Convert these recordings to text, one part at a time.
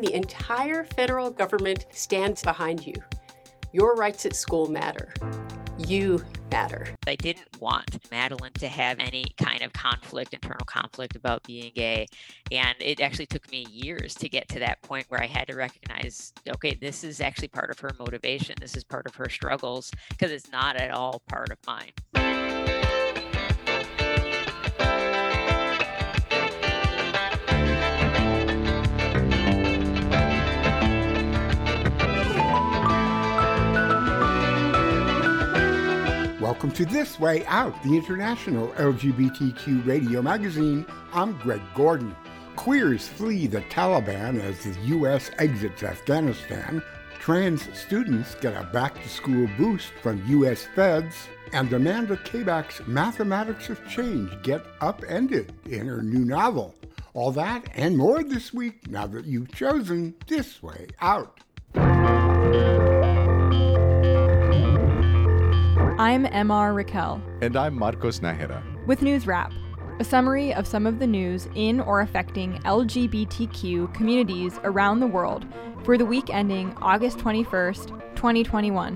The entire federal government stands behind you. Your rights at school matter. You matter. I didn't want Madeleine to have any kind of internal conflict about being gay. And it actually took me years to get to that point where I had to recognize, okay, this is actually part of her motivation. This is part of her struggles, because it's not at all part of mine. Welcome to This Way Out, the international LGBTQ radio magazine. I'm Greg Gordon. Queers flee the Taliban as the U.S. exits Afghanistan. Trans students get a back-to-school boost from U.S. feds. And Amanda Kabak's Mathematics of Change get upended in her new novel. All that and more this week, now that you've chosen This Way Out. I'm MR Raquel. And I'm Marcos Nájera. With News Wrap, a summary of some of the news in or affecting LGBTQ communities around the world for the week ending August 21st, 2021.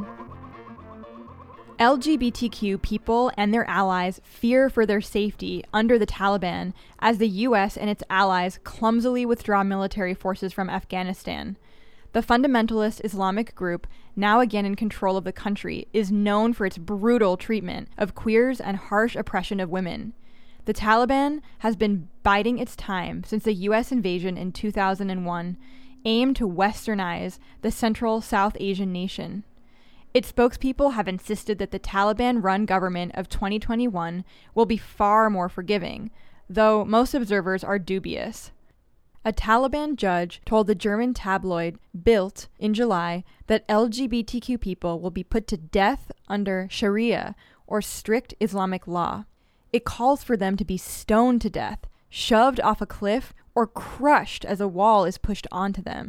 LGBTQ people and their allies fear for their safety under the Taliban as the U.S. and its allies clumsily withdraw military forces from Afghanistan. The fundamentalist Islamic group, now again in control of the country, is known for its brutal treatment of queers and harsh oppression of women. The Taliban has been biding its time since the U.S. invasion in 2001, aimed to westernize the Central South Asian nation. Its spokespeople have insisted that the Taliban-run government of 2021 will be far more forgiving, though most observers are dubious. A Taliban judge told the German tabloid Bild in July that LGBTQ people will be put to death under Sharia, or strict Islamic law. It calls for them to be stoned to death, shoved off a cliff, or crushed as a wall is pushed onto them.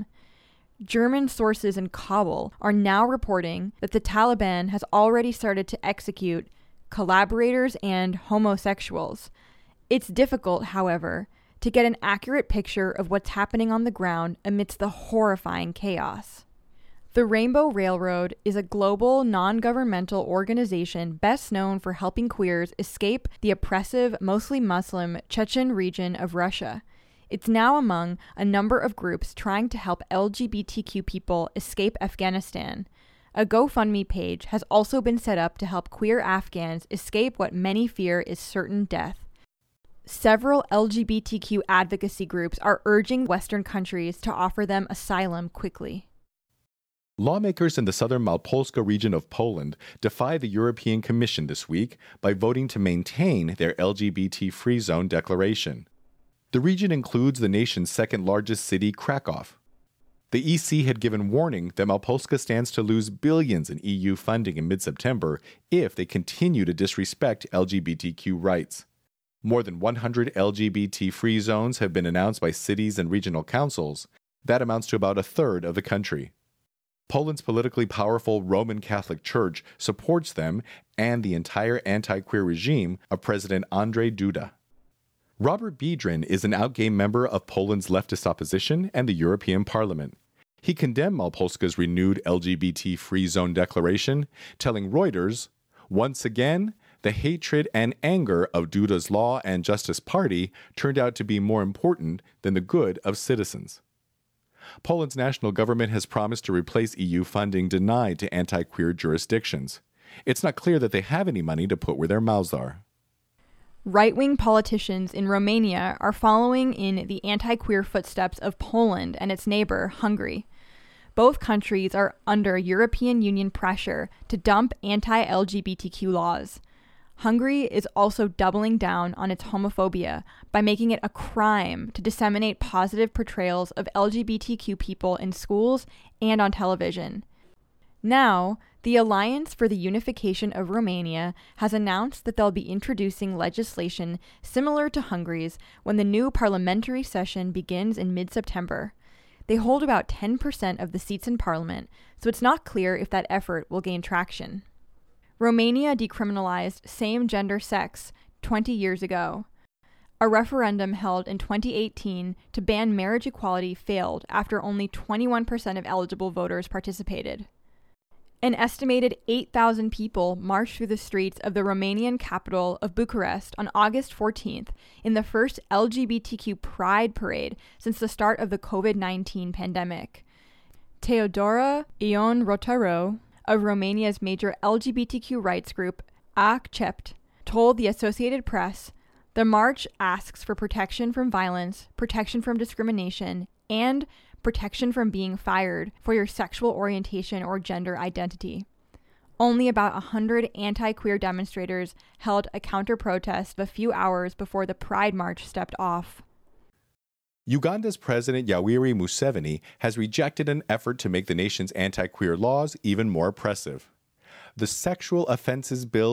German sources in Kabul are now reporting that the Taliban has already started to execute collaborators and homosexuals. It's difficult, however, to get an accurate picture of what's happening on the ground amidst the horrifying chaos. The Rainbow Railroad is a global, non-governmental organization best known for helping queers escape the oppressive, mostly Muslim, Chechen region of Russia. It's now among a number of groups trying to help LGBTQ people escape Afghanistan. A GoFundMe page has also been set up to help queer Afghans escape what many fear is certain death. Several LGBTQ advocacy groups are urging Western countries to offer them asylum quickly. Lawmakers in the southern Małopolska region of Poland defy the European Commission this week by voting to maintain their LGBT free zone declaration. The region includes the nation's second-largest city, Kraków. The EC had given warning that Małopolska stands to lose billions in EU funding in mid-September if they continue to disrespect LGBTQ rights. More than 100 LGBT-free zones have been announced by cities and regional councils. That amounts to about a third of the country. Poland's politically powerful Roman Catholic Church supports them and the entire anti-queer regime of President Andrzej Duda. Robert Biedroń is an outgay member of Poland's leftist opposition and the European Parliament. He condemned Małopolska's renewed LGBT-free zone declaration, telling Reuters, "Once again, the hatred and anger of Duda's Law and Justice Party turned out to be more important than the good of citizens." Poland's national government has promised to replace EU funding denied to anti-queer jurisdictions. It's not clear that they have any money to put where their mouths are. Right-wing politicians in Romania are following in the anti-queer footsteps of Poland and its neighbor, Hungary. Both countries are under European Union pressure to dump anti-LGBTQ laws. Hungary is also doubling down on its homophobia by making it a crime to disseminate positive portrayals of LGBTQ people in schools and on television. Now, the Alliance for the Unification of Romania has announced that they'll be introducing legislation similar to Hungary's when the new parliamentary session begins in mid-September. They hold about 10% of the seats in parliament, so it's not clear if that effort will gain traction. Romania decriminalized same-gender sex 20 years ago. A referendum held in 2018 to ban marriage equality failed after only 21% of eligible voters participated. An estimated 8,000 people marched through the streets of the Romanian capital of Bucharest on August 14th in the first LGBTQ Pride Parade since the start of the COVID-19 pandemic. Teodora Ion Rotaro of Romania's major LGBTQ rights group, Accept, told the Associated Press, "The march asks for protection from violence, protection from discrimination, and protection from being fired for your sexual orientation or gender identity." Only about 100 anti-queer demonstrators held a counter-protest a few hours before the Pride March stepped off. Uganda's President Yoweri Museveni has rejected an effort to make the nation's anti-queer laws even more oppressive. The Sexual Offenses Bill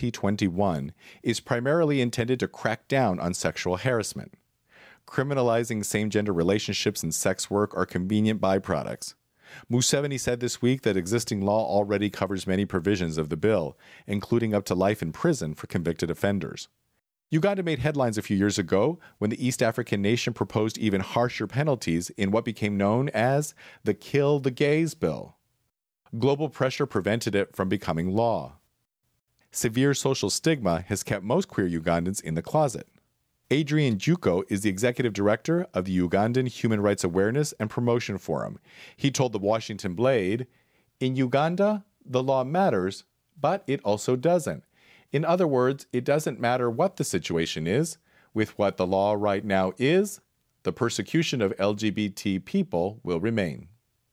2021 is primarily intended to crack down on sexual harassment. Criminalizing same-gender relationships and sex work are convenient byproducts. Museveni said this week that existing law already covers many provisions of the bill, including up to life in prison for convicted offenders. Uganda made headlines a few years ago when the East African nation proposed even harsher penalties in what became known as the Kill the Gays Bill. Global pressure prevented it from becoming law. Severe social stigma has kept most queer Ugandans in the closet. Adrian Juko is the executive director of the Ugandan Human Rights Awareness and Promotion Forum. He told the Washington Blade, "In Uganda, the law matters, but it also doesn't. In other words, it doesn't matter what the situation is. With what the law right now is, the persecution of LGBT people will remain."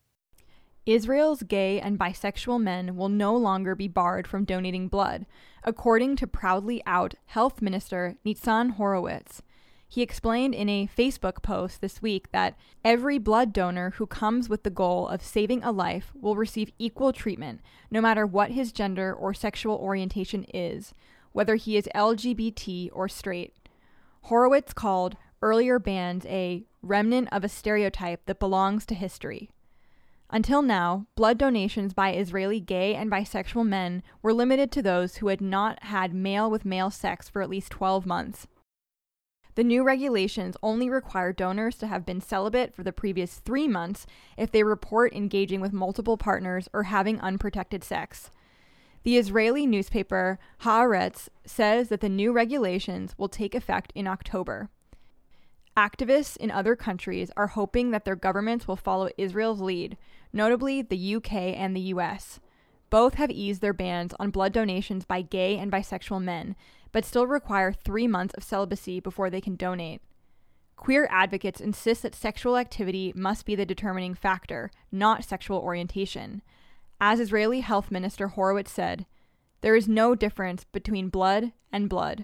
Israel's gay and bisexual men will no longer be barred from donating blood, according to Proudly Out Health Minister Nitzan Horowitz. He explained in a Facebook post this week that every blood donor who comes with the goal of saving a life will receive equal treatment, no matter what his gender or sexual orientation is, whether he is LGBT or straight. Horowitz called earlier bans a remnant of a stereotype that belongs to history. Until now, blood donations by Israeli gay and bisexual men were limited to those who had not had male-with-male sex for at least 12 months. The new regulations only require donors to have been celibate for the previous 3 months if they report engaging with multiple partners or having unprotected sex. The Israeli newspaper Haaretz says that the new regulations will take effect in October. Activists in other countries are hoping that their governments will follow Israel's lead, notably the UK and the US. Both have eased their bans on blood donations by gay and bisexual men, but still require 3 months of celibacy before they can donate. Queer advocates insist that sexual activity must be the determining factor, not sexual orientation. As Israeli Health Minister Horowitz said, "There is no difference between blood and blood."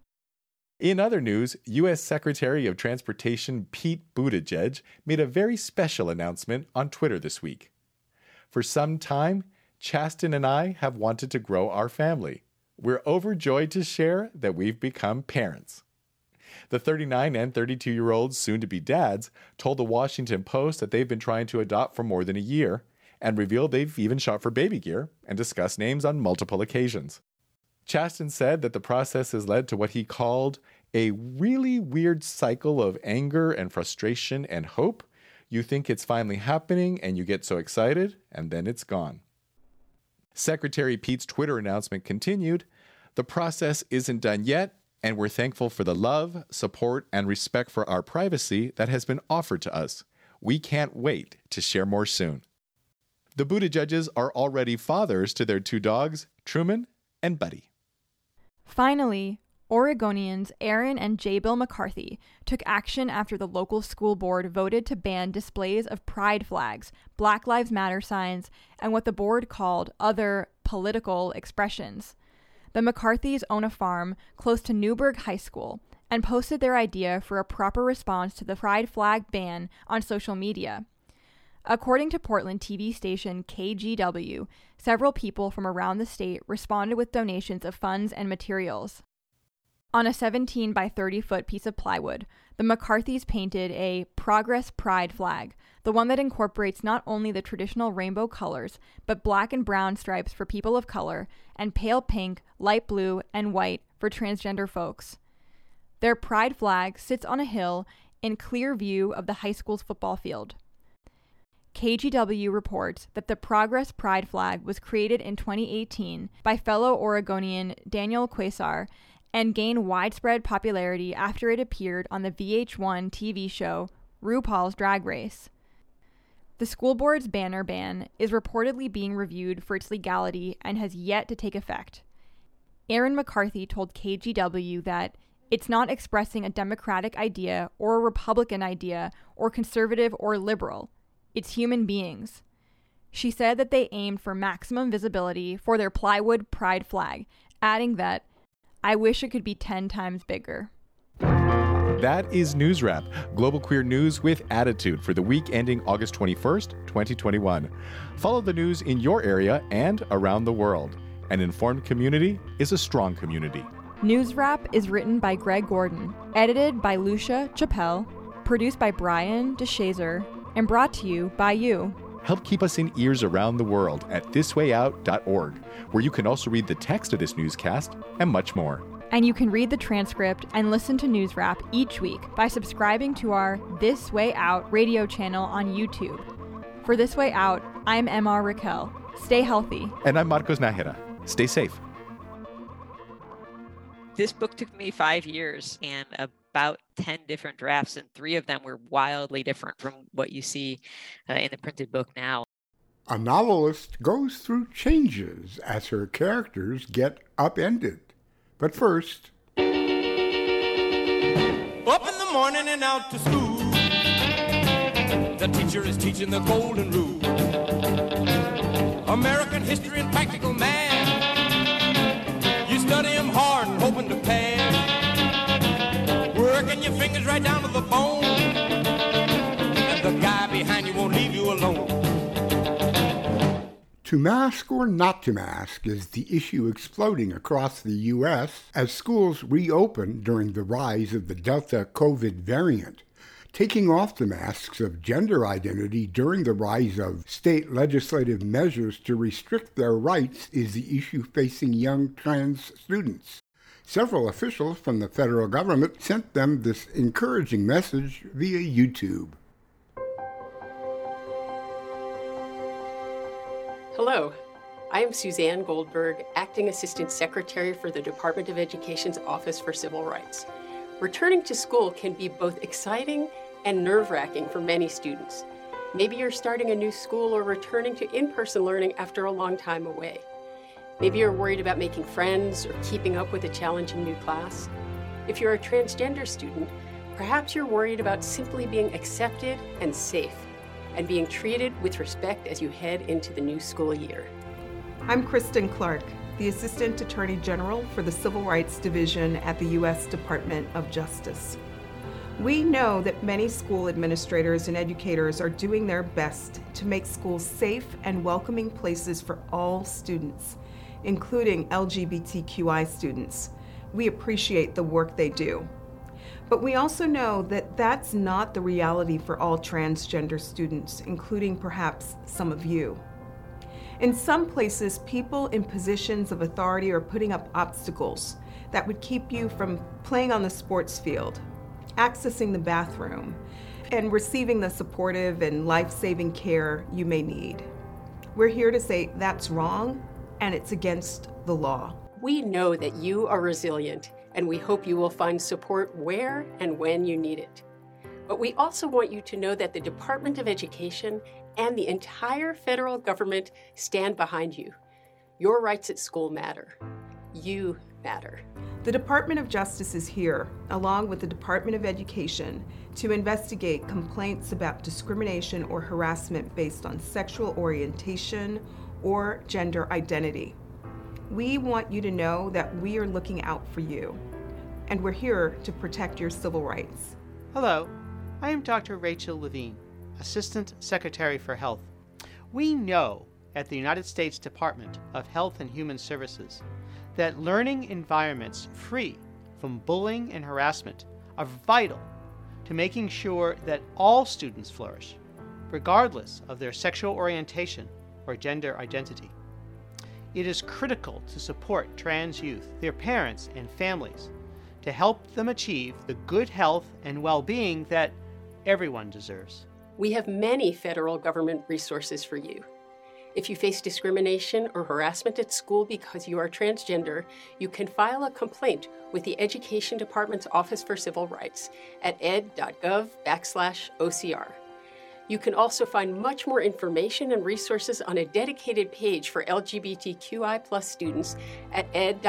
In other news, U.S. Secretary of Transportation Pete Buttigieg made a very special announcement on Twitter this week. For some time, Chasten and I have wanted to grow our family. We're overjoyed to share that we've become parents. The 39 and 32-year-olds soon-to-be dads told the Washington Post that they've been trying to adopt for more than a year and revealed they've even shot for baby gear and discussed names on multiple occasions. Chasten said that the process has led to what he called a really weird cycle of anger and frustration and hope. You think it's finally happening and you get so excited, and then it's gone. Secretary Pete's Twitter announcement continued, "The process isn't done yet, and we're thankful for the love, support, and respect for our privacy that has been offered to us. We can't wait to share more soon." The Buttigiegs are already fathers to their 2 dogs, Truman and Buddy. Finally, Oregonians Aaron and J. Bill McCarthy took action after the local school board voted to ban displays of pride flags, Black Lives Matter signs, and what the board called other political expressions. The McCarthys own a farm close to Newburgh High School and posted their idea for a proper response to the pride flag ban on social media. According to Portland TV station KGW, several people from around the state responded with donations of funds and materials. On a 17 by 30 foot piece of plywood, the McCarthys painted a Progress Pride flag, the one that incorporates not only the traditional rainbow colors, but black and brown stripes for people of color, and pale pink, light blue, and white for transgender folks. Their pride flag sits on a hill in clear view of the high school's football field. KGW reports that the Progress Pride flag was created in 2018 by fellow Oregonian Daniel Quasar and gained widespread popularity after it appeared on the VH1 TV show RuPaul's Drag Race. The school board's banner ban is reportedly being reviewed for its legality and has yet to take effect. Aaron McCarthy told KGW that it's not expressing a Democratic idea or a Republican idea or conservative or liberal. It's human beings. She said that they aimed for maximum visibility for their plywood pride flag, adding that, "I wish it could be 10 times bigger." That is News Wrap, global queer news with attitude for the week ending August 21st, 2021. Follow the news in your area and around the world. An informed community is a strong community. News Wrap is written by Greg Gordon, edited by Lucia Chappelle, produced by Brian DeShazer, and brought to you by you. Help keep us in ears around the world at thiswayout.org, where you can also read the text of this newscast and much more. And you can read the transcript and listen to News Wrap each week by subscribing to our This Way Out radio channel on YouTube. For This Way Out, I'm MR Raquel. Stay healthy. And I'm Marcos Nájera. Stay safe. This book took me 5 years and about 10 different drafts, and 3 of them were wildly different from what you see in the printed book now. A novelist goes through changes as her characters get upended. But first... Up in the morning and out to school. The teacher is teaching the golden rule. American history and practical math. You study them hard and hoping to pass. Working your fingers right down to the bone. And the guy behind you won't leave you alone. To mask or not to mask is the issue exploding across the U.S. as schools reopen during the rise of the Delta COVID variant. Taking off the masks of gender identity during the rise of state legislative measures to restrict their rights is the issue facing young trans students. Several officials from the federal government sent them this encouraging message via YouTube. Hello, I am Suzanne Goldberg, Acting Assistant Secretary for the Department of Education's Office for Civil Rights. Returning to school can be both exciting and nerve-wracking for many students. Maybe you're starting a new school or returning to in-person learning after a long time away. Maybe you're worried about making friends or keeping up with a challenging new class. If you're a transgender student, perhaps you're worried about simply being accepted and safe, and being treated with respect as you head into the new school year. I'm Kristen Clark, the Assistant Attorney General for the Civil Rights Division at the U.S. Department of Justice. We know that many school administrators and educators are doing their best to make schools safe and welcoming places for all students, including LGBTQI students. We appreciate the work they do. But we also know that that's not the reality for all transgender students, including perhaps some of you. In some places, people in positions of authority are putting up obstacles that would keep you from playing on the sports field, accessing the bathroom, and receiving the supportive and life-saving care you may need. We're here to say that's wrong and it's against the law. We know that you are resilient, and we hope you will find support where and when you need it. But we also want you to know that the Department of Education and the entire federal government stand behind you. Your rights at school matter. You matter. The Department of Justice is here, along with the Department of Education, to investigate complaints about discrimination or harassment based on sexual orientation or gender identity. We want you to know that we are looking out for you, and we're here to protect your civil rights. Hello, I am Dr. Rachel Levine, Assistant Secretary for Health. We know at the United States Department of Health and Human Services that learning environments free from bullying and harassment are vital to making sure that all students flourish, regardless of their sexual orientation or gender identity. It is critical to support trans youth, their parents, and families to help them achieve the good health and well-being that everyone deserves. We have many federal government resources for you. If you face discrimination or harassment at school because you are transgender, you can file a complaint with the Education Department's Office for Civil Rights at ed.gov/OCR. You can also find much more information and resources on a dedicated page for LGBTQI+ students at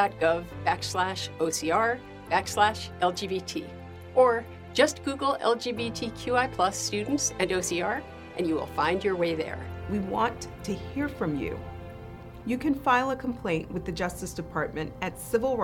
ed.gov/OCR/LGBT. Or just Google LGBTQI+ students and OCR, and you will find your way there. We want to hear from you. You can file a complaint with the Justice Department at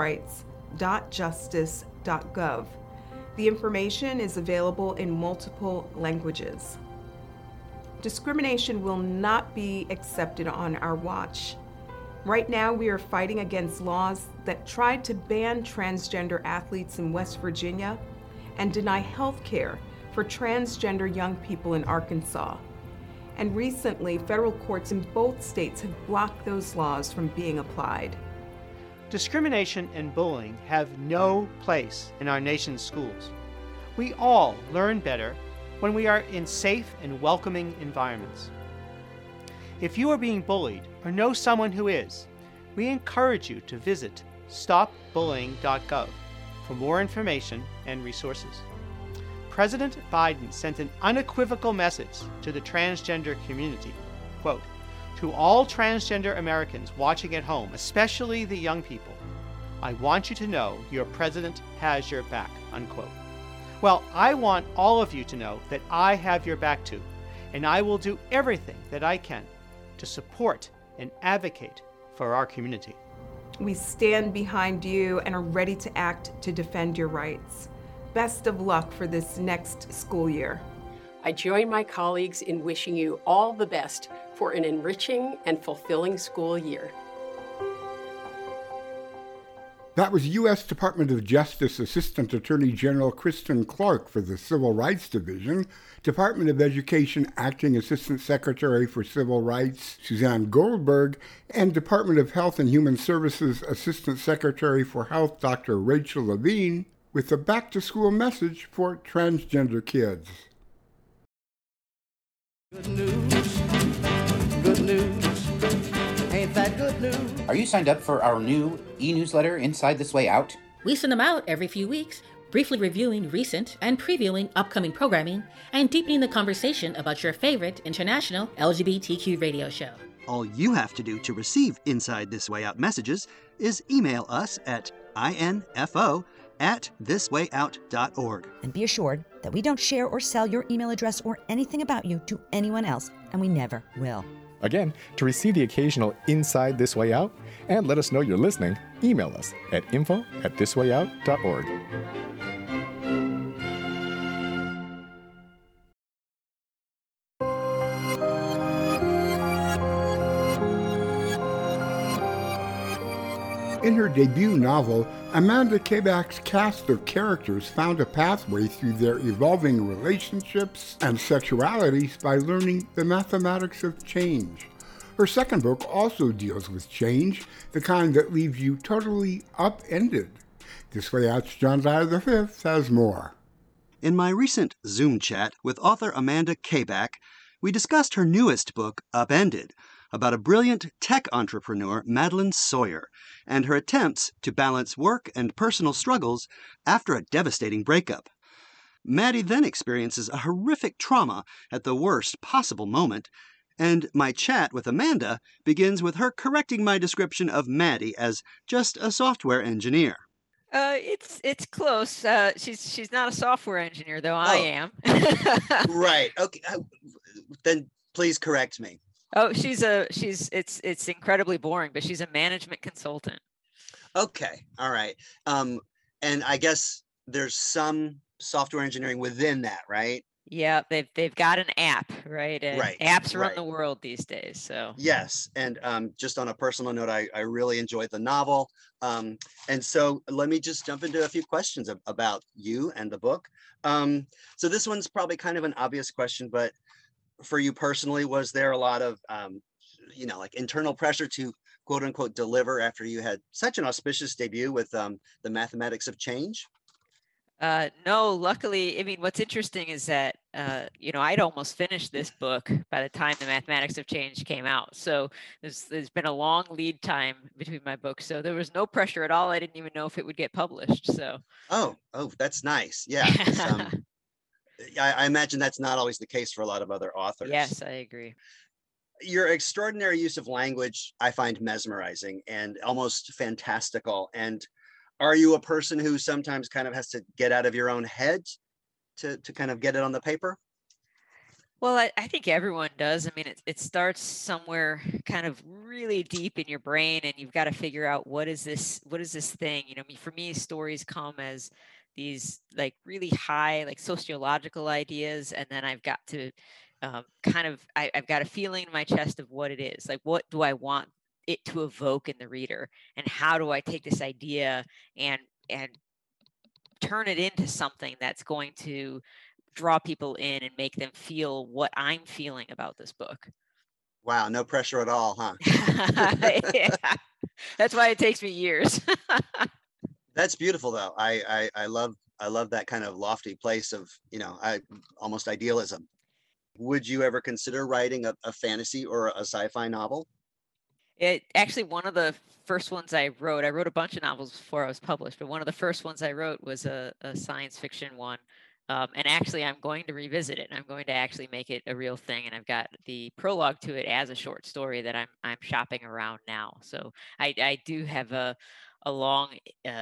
civilrights.justice.gov. The information is available in multiple languages. Discrimination will not be accepted on our watch. Right now, we are fighting against laws that tried to ban transgender athletes in West Virginia and deny health care for transgender young people in Arkansas. And recently, federal courts in both states have blocked those laws from being applied. Discrimination and bullying have no place in our nation's schools. We all learn better when we are in safe and welcoming environments. If you are being bullied or know someone who is, we encourage you to visit stopbullying.gov for more information and resources. President Biden sent an unequivocal message to the transgender community. Quote, "To all transgender Americans watching at home, especially the young people, I want you to know your president has your back," unquote. Well, I want all of you to know that I have your back too, and I will do everything that I can to support and advocate for our community. We stand behind you and are ready to act to defend your rights. Best of luck for this next school year. I join my colleagues in wishing you all the best for an enriching and fulfilling school year. That was U.S. Department of Justice Assistant Attorney General Kristen Clark for the Civil Rights Division, Department of Education Acting Assistant Secretary for Civil Rights Suzanne Goldberg, and Department of Health and Human Services Assistant Secretary for Health Dr. Rachel Levine with a back-to-school message for transgender kids. Good news, good news. Ain't that good news? Are you signed up for our new e-newsletter, Inside This Way Out? We send them out every few weeks, briefly reviewing recent and previewing upcoming programming and deepening the conversation about your favorite international LGBTQ radio show. All you have to do to receive Inside This Way Out messages is email us at info@thiswayout.org. And be assured that we don't share or sell your email address or anything about you to anyone else, and we never will. Again, to receive the occasional Inside This Way Out and let us know you're listening, email us at info@thiswayout.org. In her debut novel, Amanda Kabak's cast of characters found a pathway through their evolving relationships and sexualities by learning the mathematics of change. Her second book also deals with change, the kind that leaves you totally upended. This Way Out's John Dyer V has more. In my recent Zoom chat with author Amanda Kabak, we discussed her newest book, Upended, about a brilliant tech entrepreneur, Madeline Sawyer, and her attempts to balance work and personal struggles after a devastating breakup. Maddie then experiences a horrific trauma at the worst possible moment, and my chat with Amanda begins with her correcting my description of Maddie as just a software engineer. It's close. She's not a software engineer, though. I am. Right. Okay. Then please correct me. Oh, it's incredibly boring, but she's a management consultant. Okay. All right. And I guess there's some software engineering within that, right? Yeah, they've got an app, right? And right. Apps run the world these days. So yes, and just on a personal note, I really enjoyed the novel. And so let me just jump into a few questions about you and the book. So this one's probably kind of an obvious question, but for you personally, was there a lot of, like internal pressure to quote unquote deliver after you had such an auspicious debut with the Mathematics of Change? No, luckily, I mean, what's interesting is that, I'd almost finished this book by the time the Mathematics of Change came out. So there's been a long lead time between my books. So there was no pressure at all. I didn't even know if it would get published. So. Oh, that's nice. Yeah. I imagine that's not always the case for a lot of other authors. Yes, I agree. Your extraordinary use of language, I find mesmerizing and almost fantastical. And are you a person who sometimes kind of has to get out of your own head to kind of get it on the paper? Well, I think everyone does. I mean, it starts somewhere kind of really deep in your brain, and you've got to figure out what is this thing? For me, stories come as these like really high, like sociological ideas, and then I've got to I've got a feeling in my chest of what it is. Like, what do I want it to evoke in the reader, and how do I take this idea and turn it into something that's going to draw people in and make them feel what I'm feeling about this book. Wow, no pressure at all, huh? Yeah. That's why it takes me years. That's beautiful, though. I love that kind of lofty place of almost idealism. Would you ever consider writing a fantasy or a sci-fi novel? It actually, one of the first ones I wrote a bunch of novels before I was published, but one of the first ones I wrote was a science fiction one. And actually, I'm going to revisit it. I'm going to actually make it a real thing. And I've got the prologue to it as a short story that I'm shopping around now. So I do have a long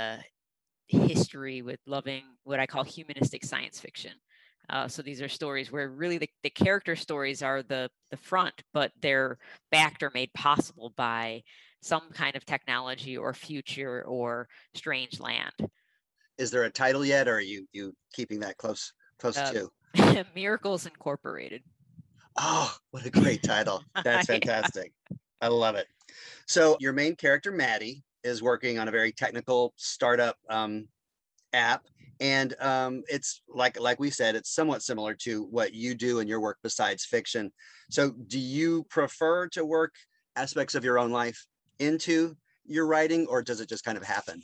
history with loving what I call humanistic science fiction. So these are stories where really the character stories are the front, but they're backed or made possible by some kind of technology or future or strange land. Is there a title yet, or are you keeping that close to? Miracles Incorporated. Oh, what a great title. That's fantastic. Yeah. I love it. So your main character, Maddie, is working on a very technical startup app. And it's like we said, it's somewhat similar to what you do in your work besides fiction. So do you prefer to work aspects of your own life into your writing, or does it just kind of happen?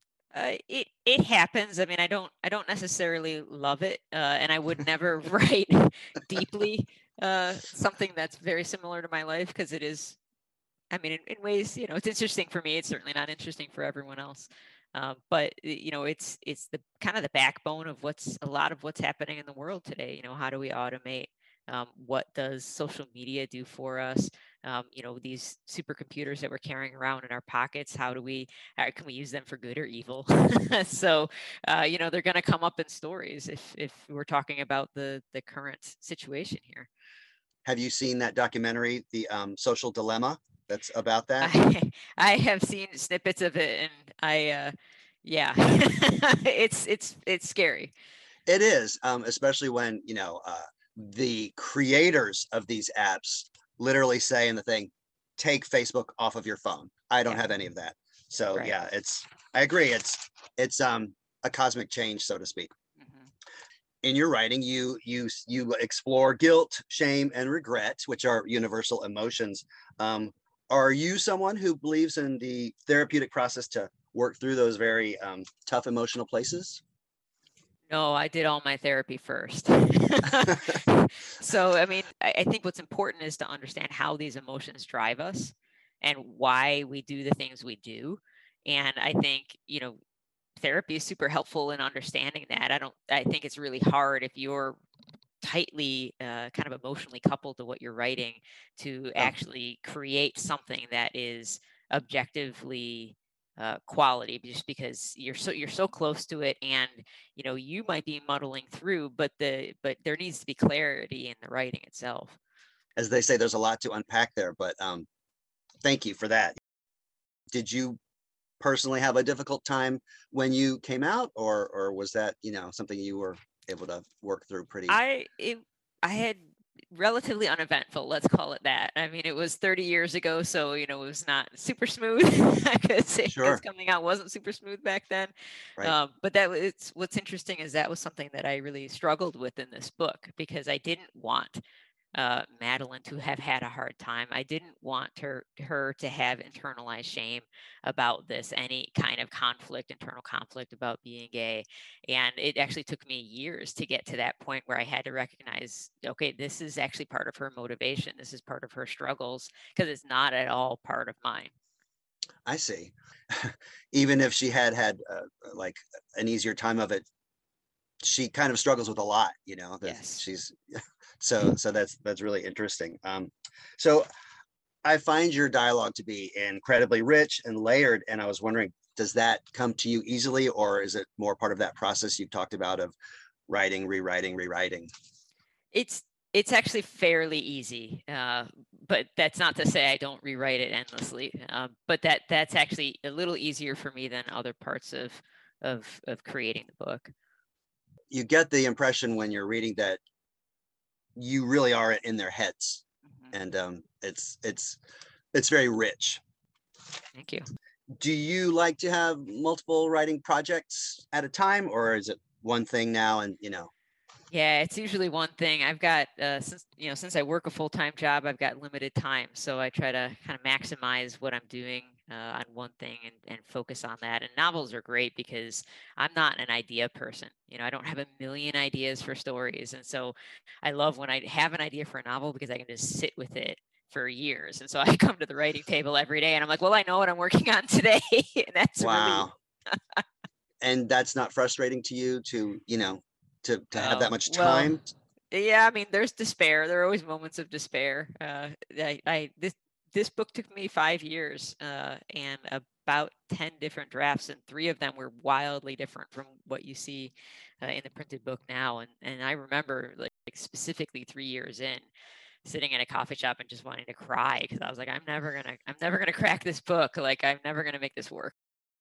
It happens. I mean, I don't necessarily love it, and I would never write deeply something that's very similar to my life, because it is. I mean, in ways, it's interesting for me. It's certainly not interesting for everyone else. But it's the kind of the backbone of a lot of what's happening in the world today. How do we automate? What does social media do for us? These supercomputers that we're carrying around in our pockets, can we use them for good or evil? So, they're going to come up in stories if we're talking about the current situation here. Have you seen that documentary, The Social Dilemma, that's about that? I have seen snippets of it, and yeah, it's scary. It is, especially when, the creators of these apps literally say in the thing, take Facebook off of your phone. I don't have any of that. So right. Yeah, I agree. It's a cosmic change, so to speak. Mm-hmm. In your writing, you explore guilt, shame, and regret, which are universal emotions. Are you someone who believes in the therapeutic process to work through those very tough emotional places? No, I did all my therapy first. So, I mean, I think what's important is to understand how these emotions drive us and why we do the things we do. And I think, therapy is super helpful in understanding that. I think it's really hard if you're tightly kind of emotionally coupled to what you're writing to actually create something that is objectively quality, just because you're so close to it, and you might be muddling through, but there needs to be clarity in the writing itself. As they say, there's a lot to unpack there, but thank you for that. Did you personally have a difficult time when you came out, or was that something you were able to work through pretty? I had relatively uneventful, let's call it that. I mean, it was 30 years ago, so it was not super smooth. Because coming out wasn't super smooth back then. Right. But what's interesting is that was something that I really struggled with in this book, because I didn't want Madeline to have had a hard time. I didn't want her to have internalized shame about this, any kind of internal conflict about being gay. And it actually took me years to get to that point where I had to recognize, okay, this is actually part of her motivation. This is part of her struggles, because it's not at all part of mine. I see. Even if she had like an easier time of it, she kind of struggles with a lot, Yes. She's so that's really interesting. So I find your dialogue to be incredibly rich and layered, and I was wondering, does that come to you easily, or is it more part of that process you've talked about of writing, rewriting? It's actually fairly easy, but that's not to say I don't rewrite it endlessly. But that's actually a little easier for me than other parts of creating the book. You get the impression when you're reading that you really are in their heads, and it's very rich. Thank you. Do you like to have multiple writing projects at a time, or is it one thing now? And Yeah, it's usually one thing. I've got since I work a full-time job, I've got limited time, so I try to kind of maximize what I'm doing on one thing and focus on that. And novels are great because I'm not an idea person. I don't have a million ideas for stories, and so I love when I have an idea for a novel because I can just sit with it for years. And so I come to the writing table every day, and I'm like, well, I know what I'm working on today, and that's wow. And that's not frustrating to you to have that much time? Well, yeah, I mean, there's despair. There are always moments of despair. This book took me 5 years and about 10 different drafts, and 3 of them were wildly different from what you see in the printed book now. And I remember like specifically 3 years in, sitting in a coffee shop and just wanting to cry because I was like, I'm never gonna crack this book. Like, I'm never gonna make this work.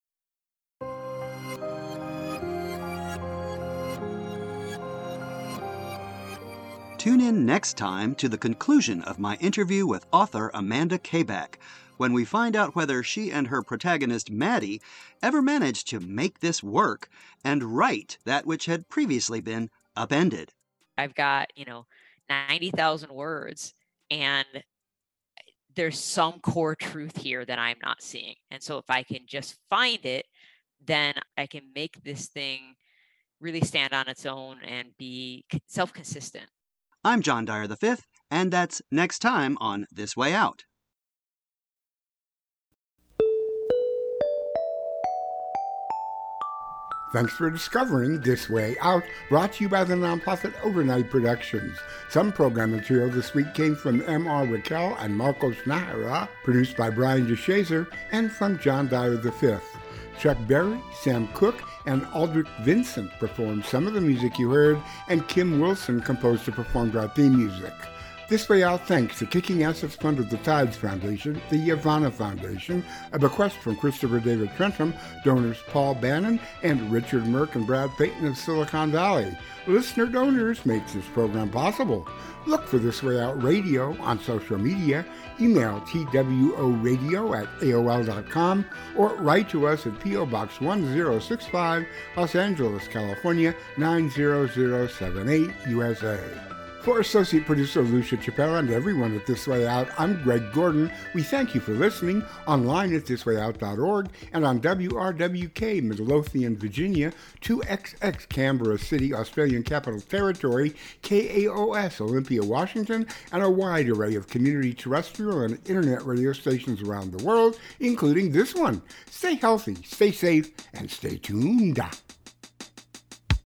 Tune in next time to the conclusion of my interview with author Amanda Kabak, when we find out whether she and her protagonist Maddie ever managed to make this work and write that which had previously been upended. I've got, 90,000 words, and there's some core truth here that I'm not seeing. And so if I can just find it, then I can make this thing really stand on its own and be self-consistent. I'm John Dyer V, and that's next time on This Way Out. Thanks for discovering This Way Out, brought to you by the nonprofit Overnight Productions. Some program material this week came from M.R. Raquel and Marcos Nahara, produced by Brian DeShazer, and from John Dyer V. Chuck Berry, Sam Cooke, and Aldrich Vincent performed some of the music you heard, and Kim Wilson composed and performed our theme music. This Way Out thanks to Kicking Assets Fund of the Tides Foundation, the Yavanna Foundation, a bequest from Christopher David Trentham, donors Paul Bannon, and Richard Merck and Brad Payton of Silicon Valley. Listener donors makes this program possible. Look for This Way Out Radio on social media, email tworadio@aol.com, or write to us at P.O. Box 1065, Los Angeles, California, 90078, USA. For Associate Producer Lucia Chappelle and everyone at This Way Out, I'm Greg Gordon. We thank you for listening online at thiswayout.org and on WRWK, Midlothian, Virginia, 2XX, Canberra City, Australian Capital Territory, KAOS, Olympia, Washington, and a wide array of community terrestrial and internet radio stations around the world, including this one. Stay healthy, stay safe, and stay tuned.